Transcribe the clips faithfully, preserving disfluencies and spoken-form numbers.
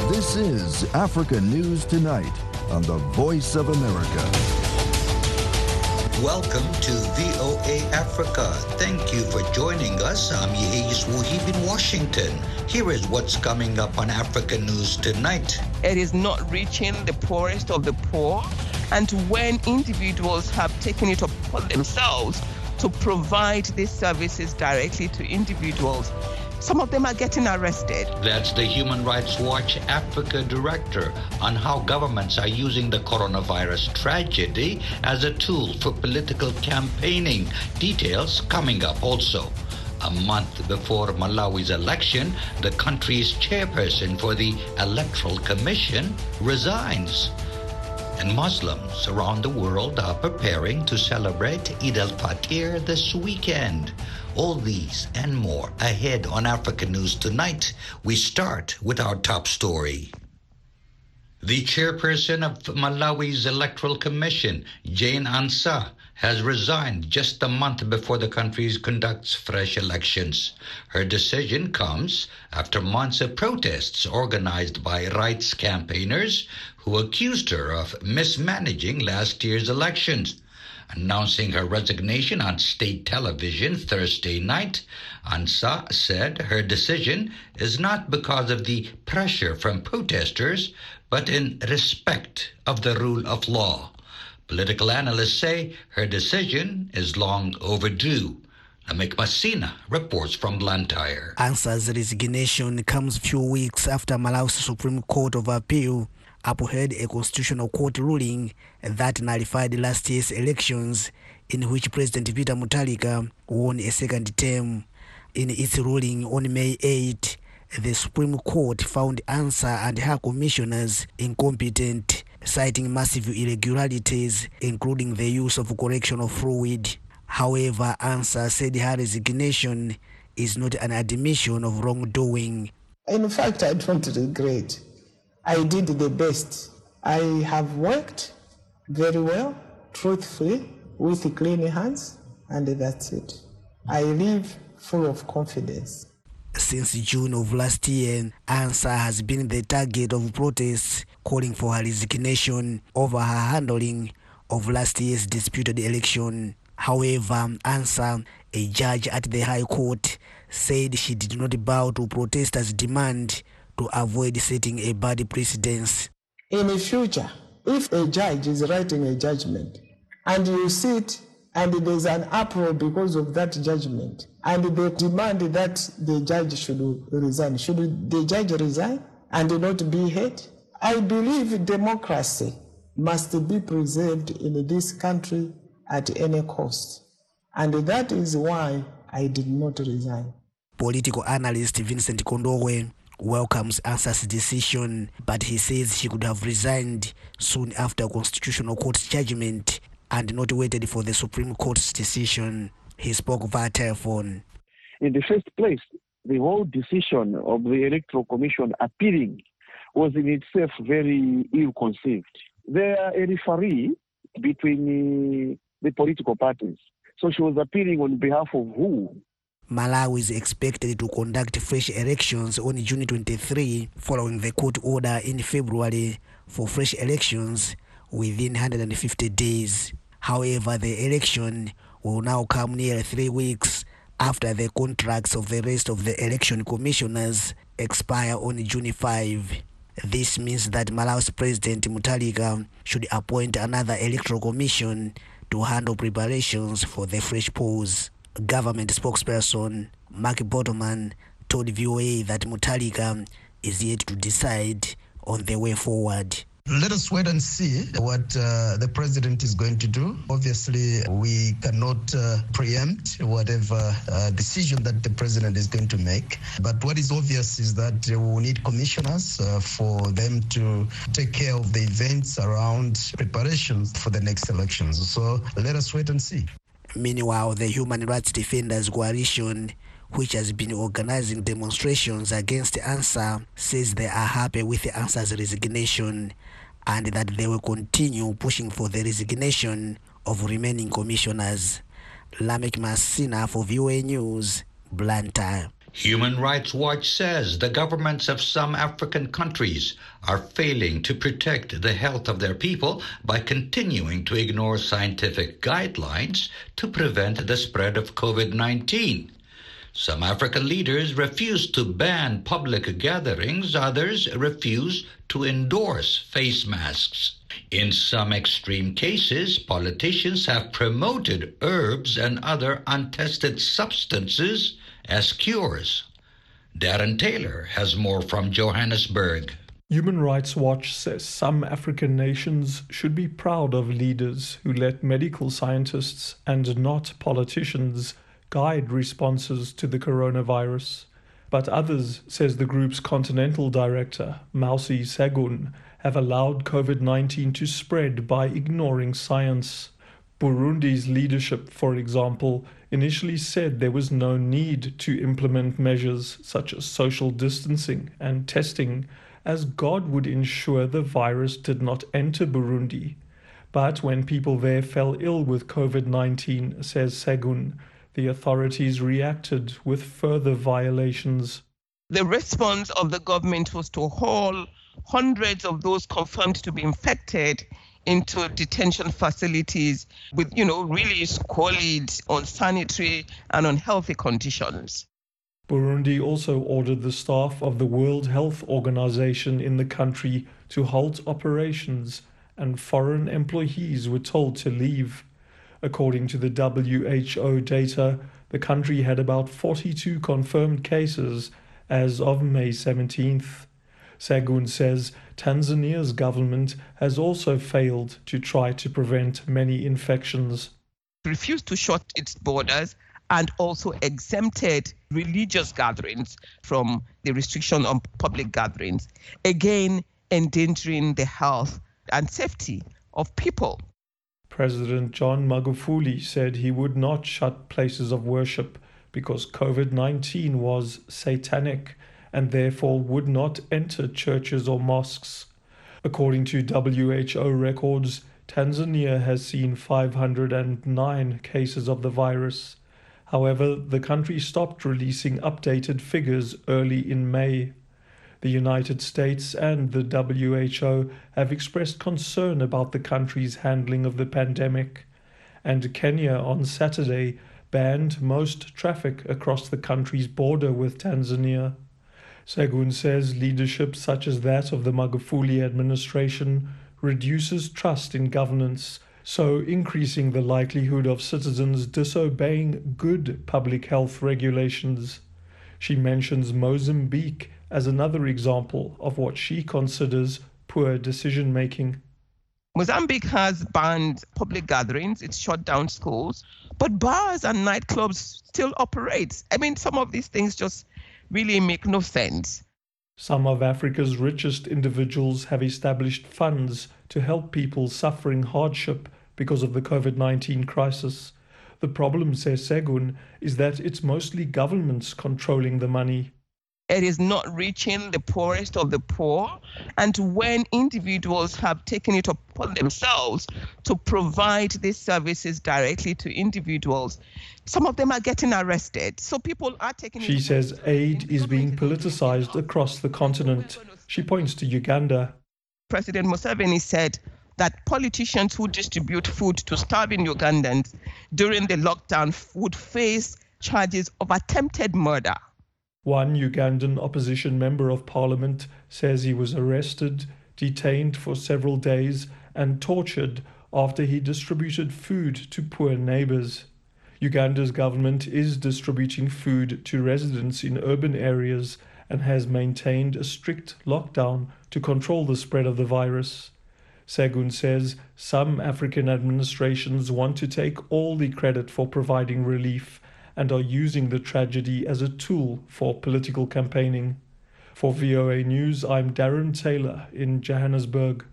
This is Africa News Tonight on the Voice of America. Welcome to V O A Africa. Thank you for joining us. I'm Yehis Wuhib in Washington. Here is what's coming up on Africa News Tonight. It is not reaching the poorest of the poor, and when individuals have taken it upon themselves to provide these services directly to individuals, some of them are getting arrested. That's the Human Rights Watch Africa director on how governments are using the coronavirus tragedy as a tool for political campaigning. Details coming up also. A month before Malawi's election, the country's chairperson for the Electoral Commission resigns. And Muslims around the world are preparing to celebrate Eid al-Fitr this weekend. All these and more ahead on Africa News Tonight. We start with our top story. The chairperson of Malawi's Electoral Commission, Jane Ansah, has resigned just a month before the country conducts fresh elections. Her decision comes after months of protests organized by rights campaigners who accused her of mismanaging last year's elections. Announcing her resignation on state television Thursday night, Ansah said her decision is not because of the pressure from protesters, but in respect of the rule of law. Political analysts say her decision is long overdue. Lamek Masina reports from Blantyre. Ansah's resignation comes a few weeks after Malawi's Supreme Court of Appeal upheld a constitutional court ruling that nullified last year's elections, in which President Peter Mutharika won a second term. In its ruling on May eighth, the Supreme Court found Ansah and her commissioners incompetent, citing massive irregularities, including the use of correctional fluid. However, Ansah said her resignation is not an admission of wrongdoing. In fact, I don't regret. I did the best. I have worked very well, truthfully, with clean hands, and that's it. I live full of confidence. Since June of last year, Ansah has been the target of protests calling for her resignation over her handling of last year's disputed election. However, Ansah, a judge at the High Court, said she did not bow to protesters' demand to avoid setting a bad precedence. In the future, if a judge is writing a judgment and you sit and there's an uproar because of that judgment, and they demand that the judge should resign, should the judge resign and not be heard? I believe democracy must be preserved in this country at any cost. And that is why I did not resign. Political analyst Vincent Kondowe welcomes Ansah's decision, but he says she could have resigned soon after Constitutional Court's judgment and not waited for the Supreme Court's decision. He spoke via telephone. In the first place, the whole decision of the Electoral Commission appealing was in itself very ill-conceived. They are a referee between the, the political parties. So she was appealing on behalf of who? Malawi is expected to conduct fresh elections on June twenty-third, following the court order in February for fresh elections within one hundred fifty days. However, the election will now come near three weeks after the contracts of the rest of the election commissioners expire on June fifth. This means that Malawi's President Mutharika should appoint another electoral commission to handle preparations for the fresh polls. Government spokesperson Mark Bottleman told V O A that Mutharika is yet to decide on the way forward. Let us wait and see what uh, the president is going to do. Obviously, we cannot uh, preempt whatever uh, decision that the president is going to make. But what is obvious is that we will need commissioners uh, for them to take care of the events around preparations for the next elections. So let us wait and see. Meanwhile, the Human Rights Defenders Coalition, which has been organizing demonstrations against Ansah, says they are happy with Ansah's resignation and that they will continue pushing for the resignation of remaining commissioners. Lamek Masina for V O A News, Blantyre. Human Rights Watch says the governments of some African countries are failing to protect the health of their people by continuing to ignore scientific guidelines to prevent the spread of COVID nineteen. Some African leaders refuse to ban public gatherings, others refuse to endorse face masks. In some extreme cases, politicians have promoted herbs and other untested substances as cures. Darren Taylor has more from Johannesburg. Human Rights Watch says some African nations should be proud of leaders who let medical scientists and not politicians guide responses to the coronavirus. But others, says the group's continental director, Mausi Segun, have allowed COVID nineteen to spread by ignoring science. Burundi's leadership, for example, initially said there was no need to implement measures such as social distancing and testing, as God would ensure the virus did not enter Burundi. But when people there fell ill with COVID nineteen, says Segun, the authorities reacted with further violations. The response of the government was to haul hundreds of those confirmed to be infected into detention facilities with, you know, really squalid, unsanitary and unhealthy conditions. Burundi also ordered the staff of the World Health Organization in the country to halt operations, and foreign employees were told to leave. According to the W H O data, the country had about forty-two confirmed cases as of May seventeenth. Segun says Tanzania's government has also failed to try to prevent many infections. Refused to shut its borders and also exempted religious gatherings from the restriction on public gatherings, again endangering the health and safety of people. President John Magufuli said he would not shut places of worship because COVID nineteen was satanic and therefore would not enter churches or mosques. According to W H O records, Tanzania has seen five hundred nine cases of the virus. However, the country stopped releasing updated figures early in May. The United States and the W H O have expressed concern about the country's handling of the pandemic, and Kenya on Saturday banned most traffic across the country's border with Tanzania. Segun says leadership such as that of the Magufuli administration reduces trust in governance, so increasing the likelihood of citizens disobeying good public health regulations. She mentions Mozambique as another example of what she considers poor decision-making. Mozambique has banned public gatherings, it's shut down schools, but bars and nightclubs still operate. I mean, some of these things just really make no sense. Some of Africa's richest individuals have established funds to help people suffering hardship because of the COVID nineteen crisis. The problem, says Segun, is that it's mostly governments controlling the money. It is not reaching the poorest of the poor. And when individuals have taken it upon themselves to provide these services directly to individuals, some of them are getting arrested. So people are taking She it says aid is being politicized across the continent. She points to Uganda. President Museveni said that politicians who distribute food to starving Ugandans during the lockdown would face charges of attempted murder. One Ugandan opposition member of parliament says he was arrested, detained for several days, and tortured after he distributed food to poor neighbors. Uganda's government is distributing food to residents in urban areas and has maintained a strict lockdown to control the spread of the virus. Segun says some African administrations want to take all the credit for providing relief and are using the tragedy as a tool for political campaigning. For V O A News, I'm Darren Taylor in Johannesburg.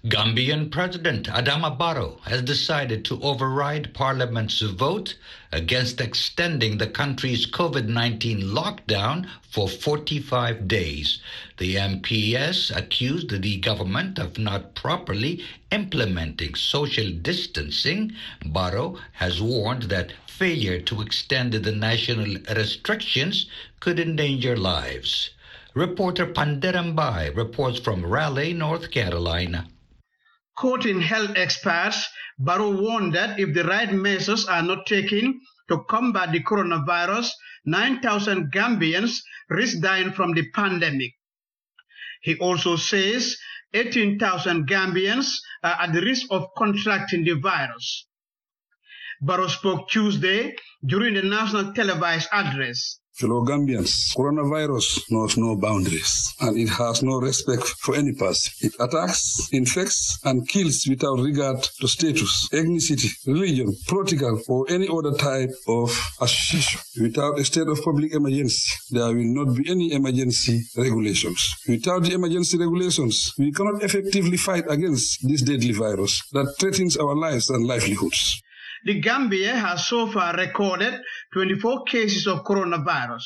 Gambian President Adama Barrow has decided to override Parliament's vote against extending the country's COVID nineteen lockdown for forty-five days. The M P S accused the government of not properly implementing social distancing. Barrow has warned that failure to extend the national restrictions could endanger lives. Reporter Panderambai reports from Raleigh, North Carolina. Quoting health experts, Barrow warned that if the right measures are not taken to combat the coronavirus, nine thousand Gambians risk dying from the pandemic. He also says eighteen thousand Gambians are at the risk of contracting the virus. Barrow spoke Tuesday during the national televised address. Fellow Gambians, coronavirus knows no boundaries and it has no respect for any person. It attacks, infects, and kills without regard to status, ethnicity, religion, political, or any other type of association. Without a state of public emergency, there will not be any emergency regulations. Without the emergency regulations, we cannot effectively fight against this deadly virus that threatens our lives and livelihoods. The Gambia has so far recorded twenty-four cases of coronavirus.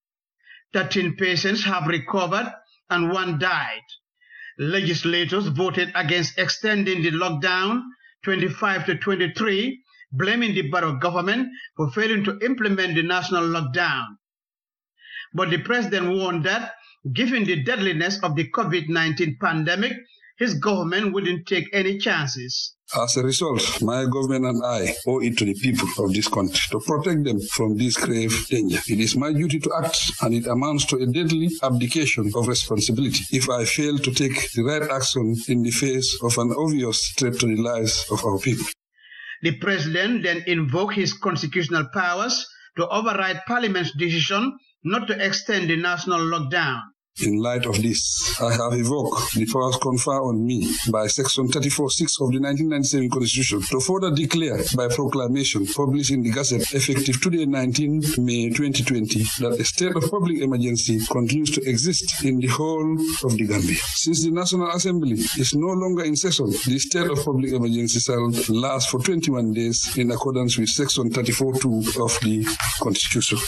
thirteen patients have recovered and one died. Legislators voted against extending the lockdown twenty-five to twenty-three, blaming the Barrow government for failing to implement the national lockdown. But the president warned that, given the deadliness of the COVID nineteen pandemic, his government wouldn't take any chances. As a result, my government and I owe it to the people of this country to protect them from this grave danger. It is my duty to act, and it amounts to a deadly abdication of responsibility if I fail to take the right action in the face of an obvious threat to the lives of our people. The president then invoked his constitutional powers to override Parliament's decision not to extend the national lockdown. In light of this, I have invoked the powers conferred on me by Section thirty-four point six of the nineteen ninety-seven Constitution to further declare by proclamation published in the Gazette effective today, nineteenth May twenty twenty, that a state of public emergency continues to exist in the whole of the Gambia. Since the National Assembly is no longer in session, the state of public emergency shall last for twenty-one days in accordance with Section thirty-four point two of the Constitution.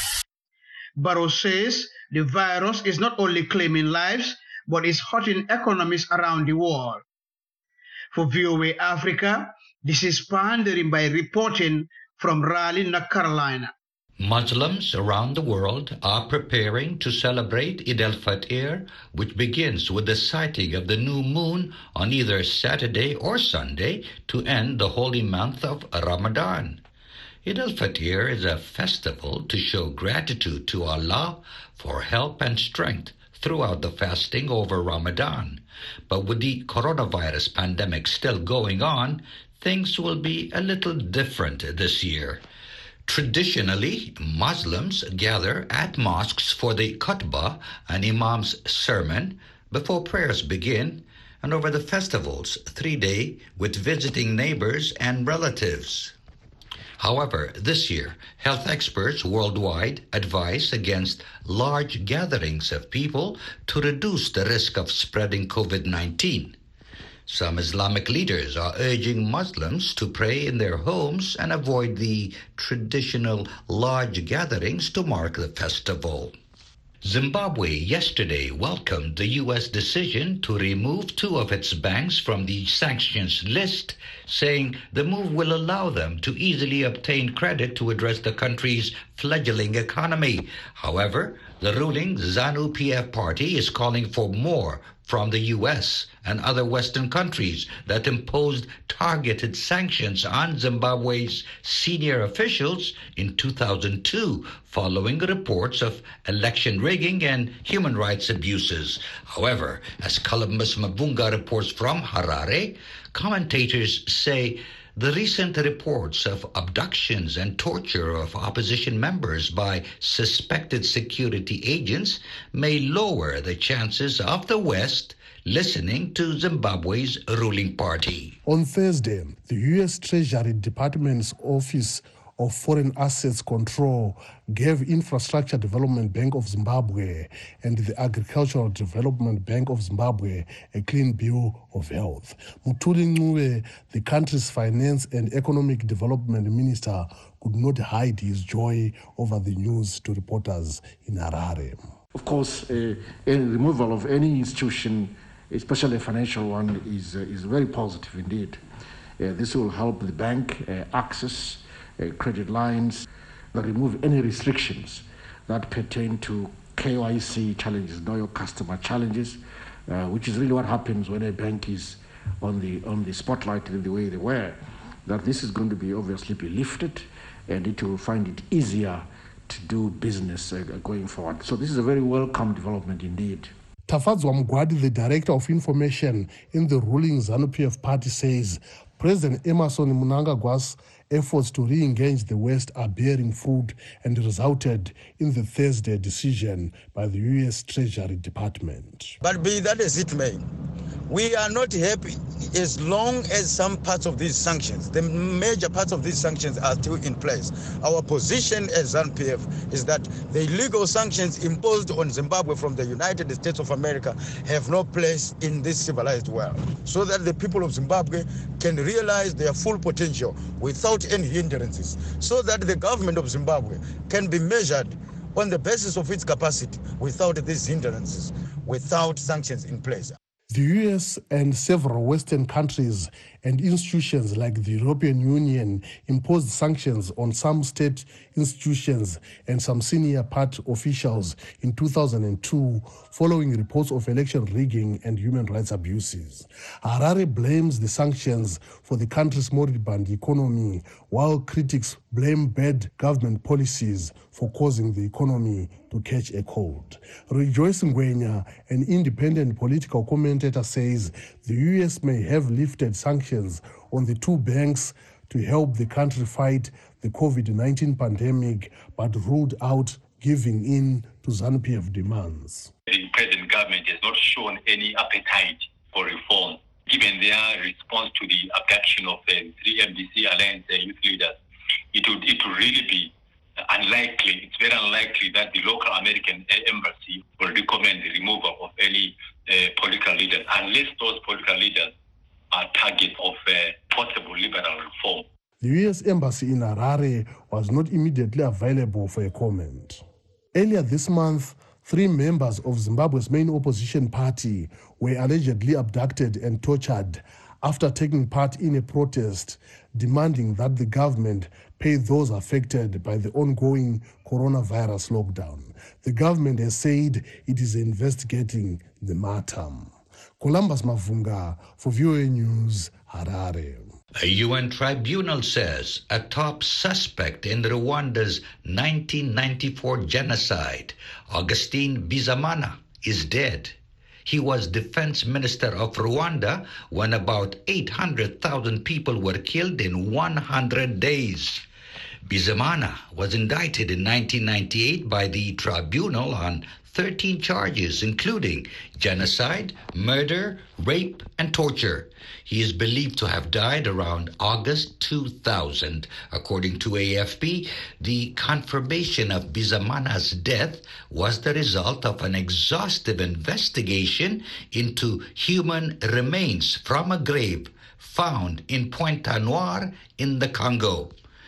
Barrow says the virus is not only claiming lives, but is hurting economies around the world. For V O A Africa, this is Pandering by reporting from Raleigh, North Carolina. Muslims around the world are preparing to celebrate Eid al-Fitr, which begins with the sighting of the new moon on either Saturday or Sunday to end the holy month of Ramadan. Eid al-Fitr is a festival to show gratitude to Allah for help and strength throughout the fasting over Ramadan. But with the coronavirus pandemic still going on, things will be a little different this year. Traditionally, Muslims gather at mosques for the khutbah, an imam's sermon, before prayers begin, and over the festival's three-day with visiting neighbors and relatives. However, this year, health experts worldwide advise against large gatherings of people to reduce the risk of spreading COVID nineteen. Some Islamic leaders are urging Muslims to pray in their homes and avoid the traditional large gatherings to mark the festival. Zimbabwe yesterday welcomed the U S decision to remove two of its banks from the sanctions list, saying the move will allow them to easily obtain credit to address the country's fledgling economy. However, the ruling ZANU-P F party is calling for more from the U S and other Western countries that imposed targeted sanctions on Zimbabwe's senior officials in two thousand two, following reports of election rigging and human rights abuses. However, as Columbus Mavunga reports from Harare, commentators say the recent reports of abductions and torture of opposition members by suspected security agents may lower the chances of the West listening to Zimbabwe's ruling party. On Thursday, the U S Treasury Department's Office of Foreign Assets Control gave Infrastructure Development Bank of Zimbabwe and the Agricultural Development Bank of Zimbabwe a clean bill of health. Mutuli Ncube, the country's finance and economic development minister, could not hide his joy over the news to reporters in Harare. Of course, uh, any removal of any institution, especially a financial one, is, uh, is very positive indeed. Uh, this will help the bank uh, access uh, credit lines, that remove any restrictions that pertain to K Y C challenges, know your customer challenges, uh, which is really what happens when a bank is on the on the spotlight in the way they were. That this is going to be obviously be lifted, and it will find it easier to do business uh, going forward. So this is a very welcome development indeed. Tafadzwa Mugwadi, the director of information in the ruling ZANU-P F party, says President Emmerson Mnangagwa's efforts to re-engage the West are bearing fruit and resulted in the Thursday decision by the U S Treasury Department. But be that as it may, we are not happy as long as some parts of these sanctions, the major parts of these sanctions, are still in place. Our position as ZANU-P F is that the illegal sanctions imposed on Zimbabwe from the United States of America have no place in this civilized world, so that the people of Zimbabwe can realize their full potential without any hindrances, so that the government of Zimbabwe can be measured on the basis of its capacity without these hindrances, without sanctions in place. The U S and several Western countries and institutions like the European Union imposed sanctions on some state institutions and some senior party officials in two thousand two following reports of election rigging and human rights abuses. Harare blames the sanctions for the country's moribund economy, while critics blame bad government policies for causing the economy to catch a cold. Rejoice Ngwenya, an independent political commentator, says the U S may have lifted sanctions on the two banks to help the country fight the COVID nineteen pandemic, but ruled out giving in to ZANU-P F demands. The present government has not shown any appetite for reform. Given their response to the abduction of the three M D C Alliance youth leaders, it would, it would really be unlikely, it's very unlikely that the local American embassy will recommend the removal of any uh, political leaders, unless those political leaders are targets of uh, possible liberal reform. The U S embassy in Harare was not immediately available for a comment. Earlier this month, three members of Zimbabwe's main opposition party were allegedly abducted and tortured after taking part in a protest demanding that the government pay those affected by the ongoing coronavirus lockdown. The government has said it is investigating the matter. Columbus Mavunga for V O A News, Harare. A U N tribunal says a top suspect in Rwanda's nineteen ninety-four genocide, Augustine Bizamana, is dead. He was defense minister of Rwanda when about eight hundred thousand people were killed in one hundred days. Bizimana was indicted in nineteen ninety-eight by the tribunal on thirteen charges, including genocide, murder, rape, and torture. He is believed to have died around August two thousand. According to A F P, the confirmation of Bizimana's death was the result of an exhaustive investigation into human remains from a grave found in Pointe-Noire in the Congo.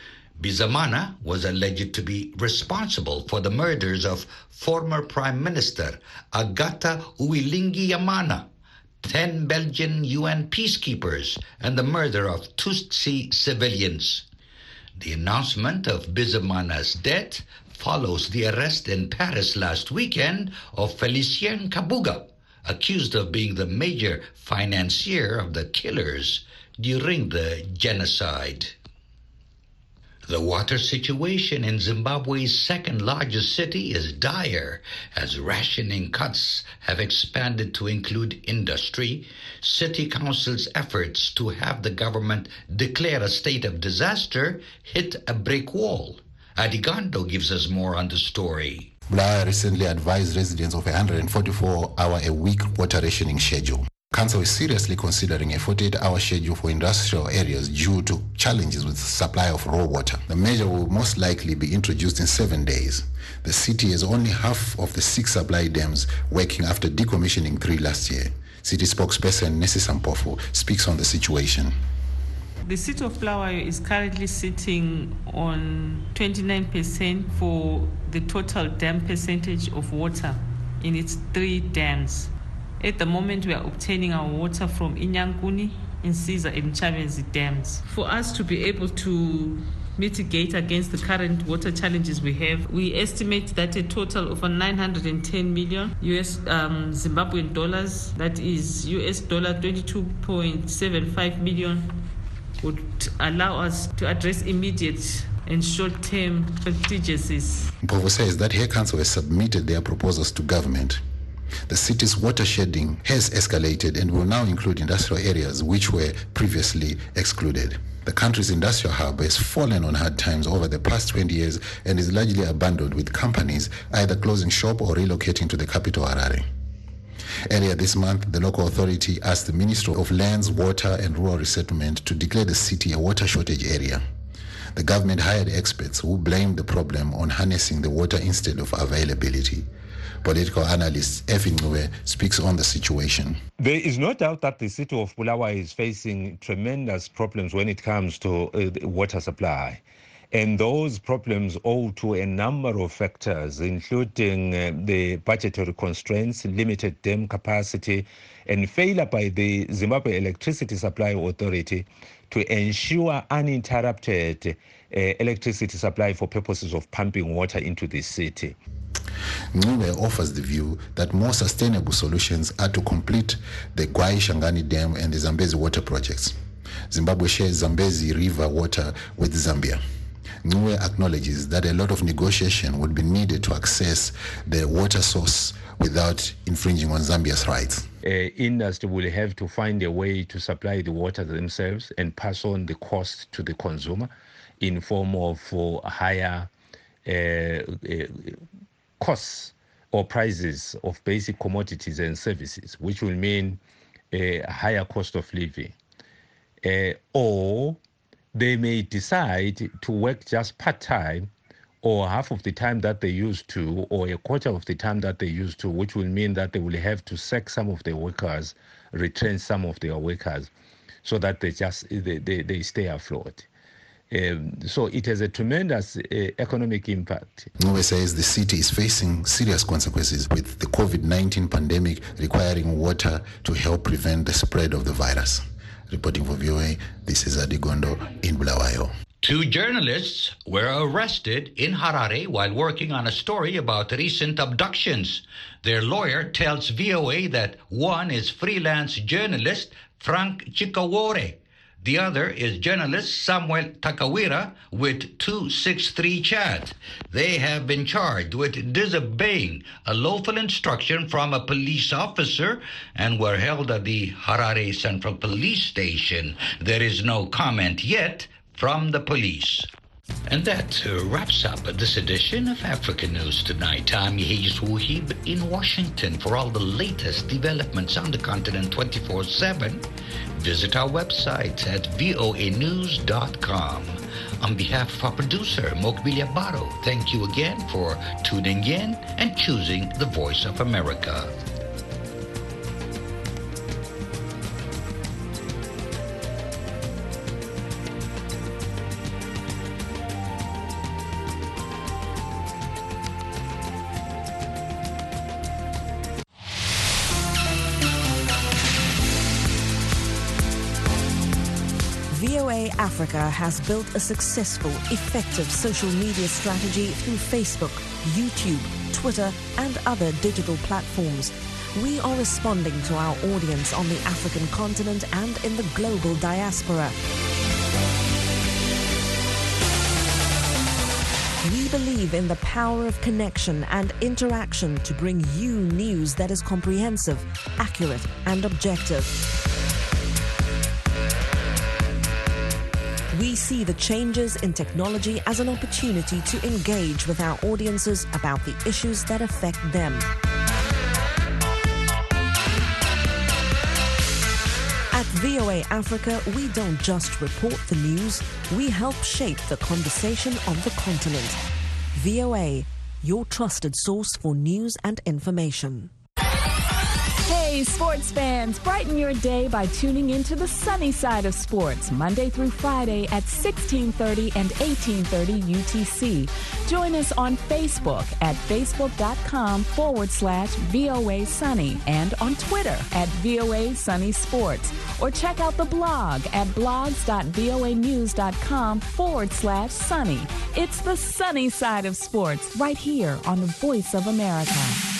Bizimana was alleged to be responsible for the murders of former Prime Minister Agatha Uwilingi-Yamana, ten Belgian U N peacekeepers, and the murder of Tutsi civilians. The announcement of Bizimana's death follows the arrest in Paris last weekend of Félicien Kabuga, accused of being the major financier of the killers during the genocide. The water situation in Zimbabwe's second largest city is dire as rationing cuts have expanded to include industry. City council's efforts to have the government declare a state of disaster hit a brick wall. Adigando gives us more on the story. Blair recently advised residents of a one hundred forty-four hour a week water rationing schedule. Council is seriously considering a forty-eight hour schedule for industrial areas due to challenges with the supply of raw water. The measure will most likely be introduced in seven days. The city has only half of the six supply dams working after decommissioning three last year. City spokesperson Nesi Sampofu speaks on the situation. The city of Bulawayo is currently sitting on twenty-nine percent for the total dam percentage of water in its three dams. At the moment, we are obtaining our water from Inyanguni, Insiza, and Chavezi dams. For us to be able to mitigate against the current water challenges we have, we estimate that a total of nine hundred ten million U S um, Zimbabwean dollars, that is U S dollar twenty-two point seven five million, would allow us to address immediate and short-term contingencies. Mpofu says that her council has submitted their proposals to government. The city's water shedding has escalated and will now include industrial areas which were previously excluded. The country's industrial hub has fallen on hard times over the past twenty years and is largely abandoned, with companies either closing shop or relocating to the capital, Harare. Earlier this month, the local authority asked the Ministry of Lands, Water and Rural Resettlement to declare the city a water shortage area. The government hired experts who blamed the problem on harnessing the water instead of availability. Political analyst Effie Ngwe speaks on the situation. There is no doubt that the city of Bulawayo is facing tremendous problems when it comes to uh, the water supply. And those problems owe to a number of factors, including uh, the budgetary constraints, limited dam capacity, and failure by the Zimbabwe Electricity Supply Authority to ensure uninterrupted uh, electricity supply for purposes of pumping water into the city. Ngube offers the view that more sustainable solutions are to complete the Gwai Shangani Dam and the Zambezi water projects. Zimbabwe shares Zambezi River water with Zambia. Ngube acknowledges that a lot of negotiation would be needed to access the water source without infringing on Zambia's rights. Uh, industry will have to find a way to supply the water themselves and pass on the cost to the consumer in form of uh, higher uh, uh, costs or prices of basic commodities and services, which will mean a higher cost of living. Uh, or they may decide to work just part-time or half of the time that they used to, or a quarter of the time that they used to, which will mean that they will have to sack some of their workers, retrain some of their workers, so that they just they, they, they stay afloat. Um, so it has a tremendous uh, economic impact. Ngube says the city is facing serious consequences with the COVID nineteen pandemic requiring water to help prevent the spread of the virus. Reporting for V O A, this is Adigondo in Bulawayo. Two journalists were arrested in Harare while working on a story about recent abductions. Their lawyer tells V O A that one is freelance journalist Frank Chikawore. The other is journalist Samuel Takawira with two sixty-three Chad. They have been charged with disobeying a lawful instruction from a police officer and were held at the Harare Central Police Station. There is no comment yet from the police. And that uh, wraps up this edition of Africa News Tonight. I'm Yehiz Wuhib in Washington. For all the latest developments on the continent twenty-four seven, visit our website at voa news dot com. On behalf of our producer, Mokbilia Baro, thank you again for tuning in and choosing the Voice of America. V O A Africa has built a successful, effective social media strategy through Facebook, YouTube, Twitter, and other digital platforms. We are responding to our audience on the African continent and in the global diaspora. We believe in the power of connection and interaction to bring you news that is comprehensive, accurate, and objective. We see the changes in technology as an opportunity to engage with our audiences about the issues that affect them. V O A Africa, we don't just report the news, we help shape the conversation on the continent. V O A, your trusted source for news and information. Hey, sports fans, brighten your day by tuning into the sunny side of sports, Monday through Friday at sixteen thirty and eighteen thirty U T C. Join us on Facebook at facebook.com forward slash VOA Sunny and on Twitter at VOA Sunny Sports. Or check out the blog at blogs.voanews.com forward slash sunny. It's the sunny side of sports right here on the Voice of America.